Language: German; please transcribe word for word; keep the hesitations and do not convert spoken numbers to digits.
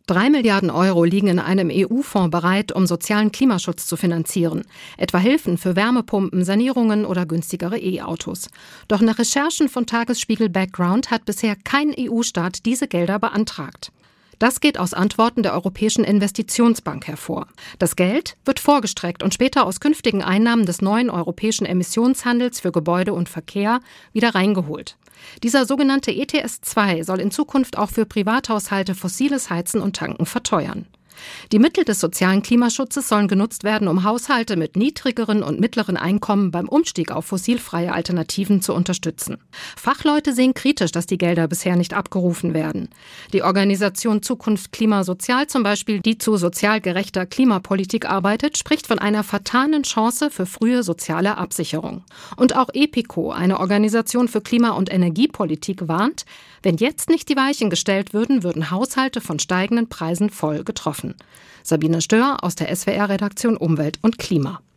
Drei Milliarden Euro liegen in einem E U-Fonds bereit, um sozialen Klimaschutz zu finanzieren. Etwa Hilfen für Wärmepumpen, Sanierungen oder günstigere E-Autos. Doch nach Recherchen von Tagesspiegel Background hat bisher kein E U-Staat diese Gelder beantragt. Das geht aus Antworten der Europäischen Investitionsbank hervor. Das Geld wird vorgestreckt und später aus künftigen Einnahmen des neuen europäischen Emissionshandels für Gebäude und Verkehr wieder reingeholt. Dieser sogenannte E T S zwei soll in Zukunft auch für Privathaushalte fossiles Heizen und Tanken verteuern. Die Mittel des sozialen Klimaschutzes sollen genutzt werden, um Haushalte mit niedrigeren und mittleren Einkommen beim Umstieg auf fossilfreie Alternativen zu unterstützen. Fachleute sehen kritisch, dass die Gelder bisher nicht abgerufen werden. Die Organisation Zukunft Klima Sozial zum Beispiel, die zu sozial gerechter Klimapolitik arbeitet, spricht von einer vertanen Chance für frühe soziale Absicherung. Und auch EPICO, eine Organisation für Klima- und Energiepolitik, warnt, wenn jetzt nicht die Weichen gestellt würden, würden Haushalte von steigenden Preisen voll getroffen. Sabine Stör aus der S W R-Redaktion Umwelt und Klima.